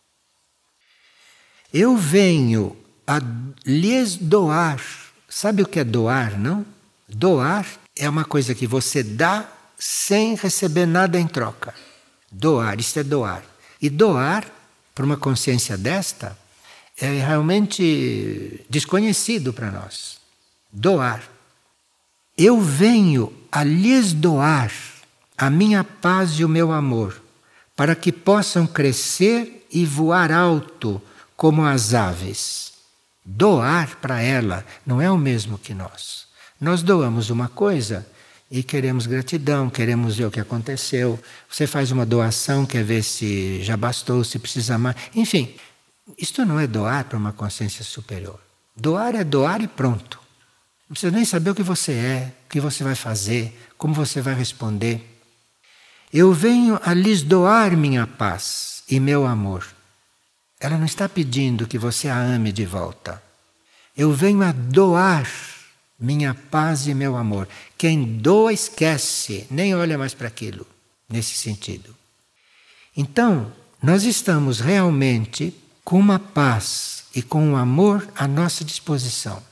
Eu venho a lhes doar. Sabe o que é doar, não? Doar é uma coisa que você dá sem receber nada em troca. Doar, isso é doar. E doar, para uma consciência desta, é realmente desconhecido para nós. Doar. Eu venho a lhes doar a minha paz e o meu amor, para que possam crescer e voar alto como as aves. Doar para ela não é o mesmo que nós. Nós doamos uma coisa e queremos gratidão, queremos ver o que aconteceu. Você faz uma doação, quer ver se já bastou, se precisa mais. Enfim, isto não é doar para uma consciência superior. Doar é doar e pronto. Não precisa nem saber o que você é, o que você vai fazer, como você vai responder. Eu venho a lhes doar minha paz e meu amor. Ela não está pedindo que você a ame de volta. Eu venho a doar minha paz e meu amor. Quem doa esquece, nem olha mais para aquilo, nesse sentido. Então, nós estamos realmente com uma paz e com um amor à nossa disposição.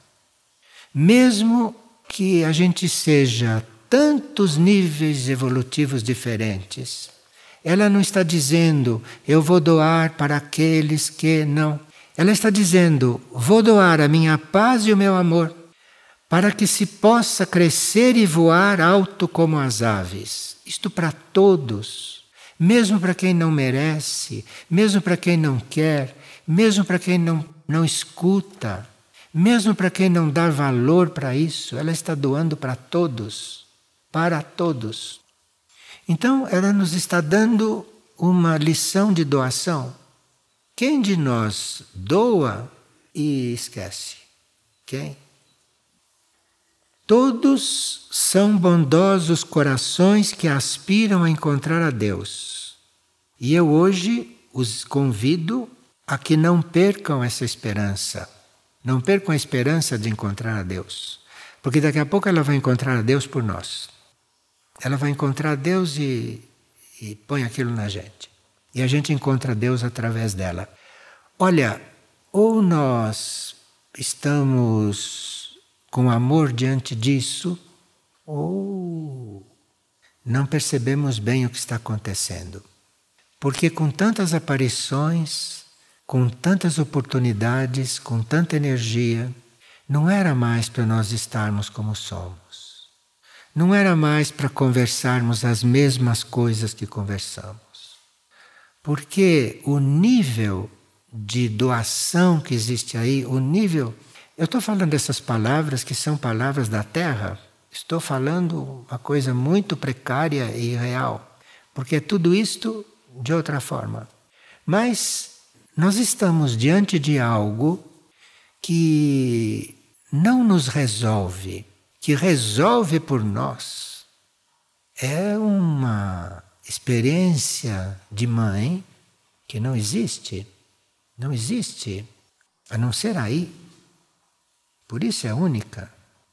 Mesmo que a gente seja tantos níveis evolutivos diferentes, ela não está dizendo, eu vou doar para aqueles que não. Ela está dizendo, vou doar a minha paz e o meu amor, para que se possa crescer e voar alto como as aves. Isto para todos, mesmo para quem não merece, mesmo para quem não quer, mesmo para quem não, não escuta, mesmo para quem não dá valor para isso, ela está doando para todos, para todos. Então, ela nos está dando uma lição de doação. Quem de nós doa e esquece? Quem? Todos são bondosos corações que aspiram a encontrar a Deus. E eu hoje os convido a que não percam essa esperança. Não percam a esperança de encontrar a Deus. Porque daqui a pouco ela vai encontrar a Deus por nós. Ela vai encontrar Deus e, e põe aquilo na gente. E a gente encontra Deus através dela. Olha, ou nós estamos com amor diante disso, ou não percebemos bem o que está acontecendo. Porque com tantas aparições, com tantas oportunidades, com tanta energia, não era mais para nós estarmos como somos. Não era mais para conversarmos as mesmas coisas que conversamos. Porque o nível de doação que existe aí, o nível... Eu estou falando dessas palavras que são palavras da Terra. Estou falando uma coisa muito precária e real. Porque é tudo isto de outra forma. Mas nós estamos diante de algo que não nos resolve, que resolve por nós. É uma experiência de mãe que não existe. Não existe, a não ser aí. Por isso é única.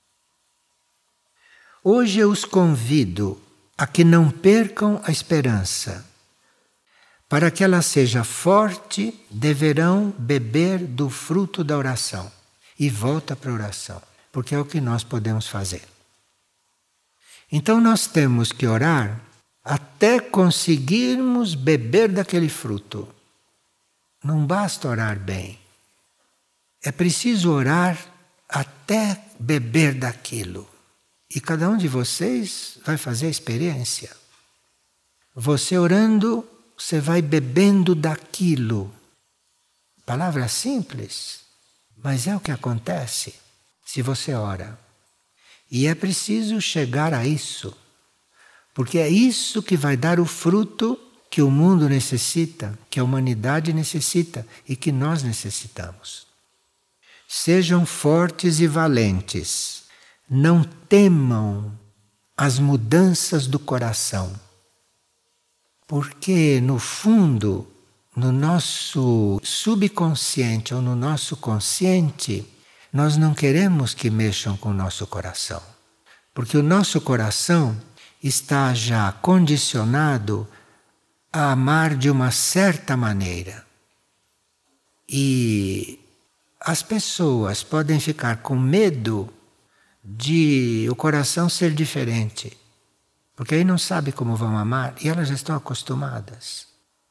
Hoje eu os convido a que não percam a esperança. Para que ela seja forte, deverão beber do fruto da oração. E volta para a oração, porque é o que nós podemos fazer. Então nós temos que orar até conseguirmos beber daquele fruto. Não basta orar bem. É preciso orar até beber daquilo. E cada um de vocês vai fazer a experiência. Você orando, você vai bebendo daquilo. Palavra simples, mas é o que acontece se você ora. E é preciso chegar a isso. Porque é isso que vai dar o fruto que o mundo necessita, que a humanidade necessita e que nós necessitamos. Sejam fortes e valentes. Não temam as mudanças do coração. Porque, no fundo, no nosso subconsciente ou no nosso consciente, nós não queremos que mexam com o nosso coração. Porque o nosso coração está já condicionado a amar de uma certa maneira. E as pessoas podem ficar com medo de o coração ser diferente. Porque aí não sabe como vão amar e elas já estão acostumadas.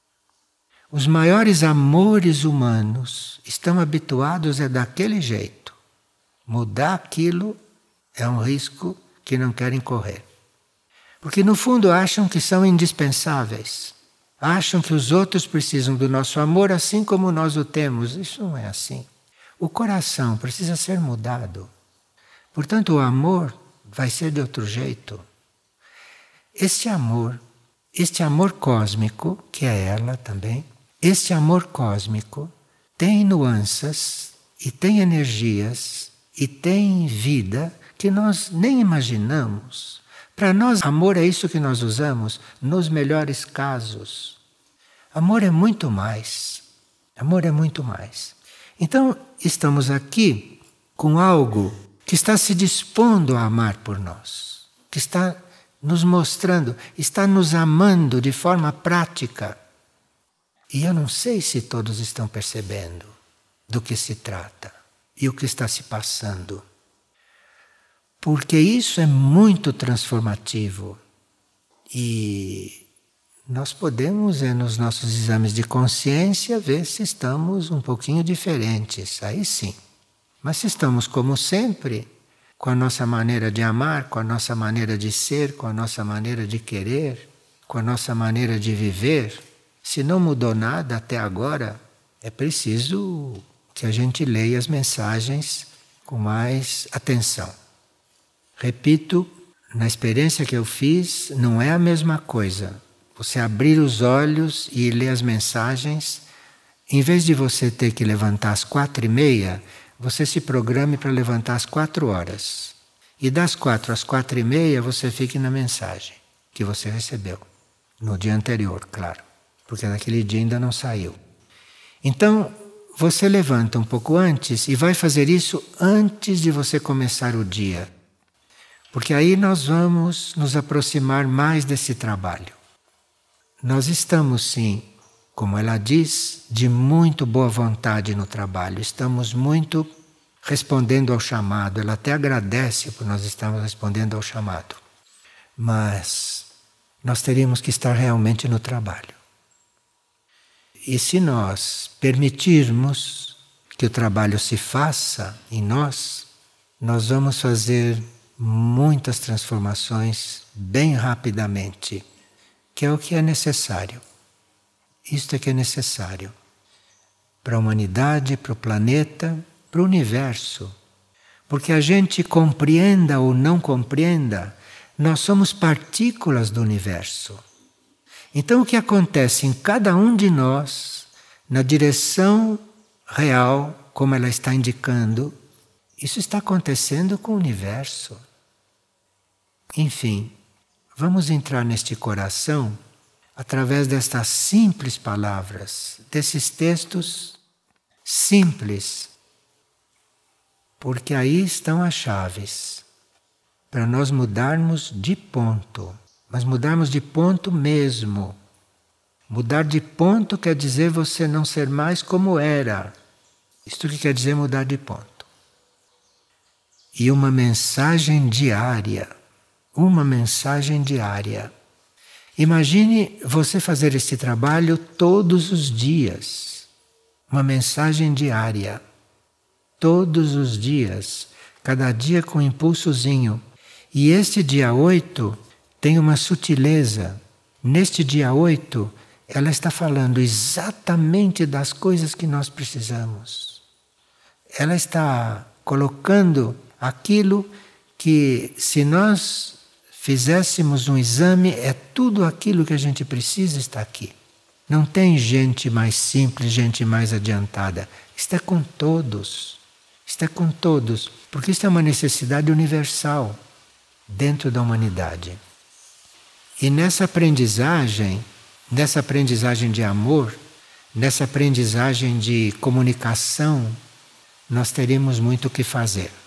Os maiores amores humanos estão habituados a daquele jeito. Mudar aquilo é um risco que não querem correr. Porque no fundo acham que são indispensáveis. Acham que os outros precisam do nosso amor assim como nós o temos. Isso não é assim. O coração precisa ser mudado. Portanto, o amor vai ser de outro jeito. Este amor, este amor cósmico, que é ela também, este amor cósmico tem nuances e tem energias e tem vida que nós nem imaginamos. Para nós, amor é isso que nós usamos nos melhores casos. Amor é muito mais. Amor é muito mais. Então, estamos aqui com algo que está se dispondo a amar por nós, que está nos mostrando, está nos amando de forma prática. E eu não sei se todos estão percebendo do que se trata e o que está se passando. Porque isso é muito transformativo. E nós podemos, é, nos nossos exames de consciência, ver se estamos um pouquinho diferentes. Aí sim. Mas se estamos como sempre, com a nossa maneira de amar, com a nossa maneira de ser, com a nossa maneira de querer, com a nossa maneira de viver, se não mudou nada até agora, é preciso que a gente leia as mensagens com mais atenção. Repito, na experiência que eu fiz, não é a mesma coisa. Você abrir os olhos e ler as mensagens, em vez de você ter que levantar às quatro e meia, você se programe para levantar às quatro horas. E das quatro às quatro e meia você fique na mensagem que você recebeu. No dia anterior, claro. porque naquele dia ainda não saiu. Então, você levanta um pouco antes e vai fazer isso antes de você começar o dia. Porque aí nós vamos nos aproximar mais desse trabalho. Nós estamos, sim, como ela diz, de muito boa vontade no trabalho. Estamos muito respondendo ao chamado. Ela até agradece por nós estarmos respondendo ao chamado. Mas nós teríamos que estar realmente no trabalho. E se nós permitirmos que o trabalho se faça em nós, nós vamos fazer muitas transformações bem rapidamente, que é o que é necessário. Isto é que é necessário para a humanidade, para o planeta, para o universo. Porque a gente compreenda ou não compreenda, nós somos partículas do universo. Então o que acontece em cada um de nós, na direção real, como ela está indicando, isso está acontecendo com o universo. Enfim, vamos entrar neste coração através destas simples palavras, desses textos simples, porque aí estão as chaves para nós mudarmos de ponto. Mas mudarmos de ponto mesmo. Mudar de ponto quer dizer você não ser mais como era. Isto que quer dizer mudar de ponto. E uma mensagem diária. Uma mensagem diária. Imagine você fazer este trabalho todos os dias. Uma mensagem diária. Todos os dias. Cada dia com um impulsozinho. E este dia oito tem uma sutileza. Neste dia oito, ela está falando exatamente das coisas que nós precisamos. Ela está colocando aquilo que, se nós fizéssemos um exame, é tudo aquilo que a gente precisa está aqui. Não tem gente mais simples, gente mais adiantada. Isto é com todos. Isto é com todos. Porque isto é uma necessidade universal dentro da humanidade. E nessa aprendizagem, nessa aprendizagem de amor, nessa aprendizagem de comunicação, nós teremos muito o que fazer.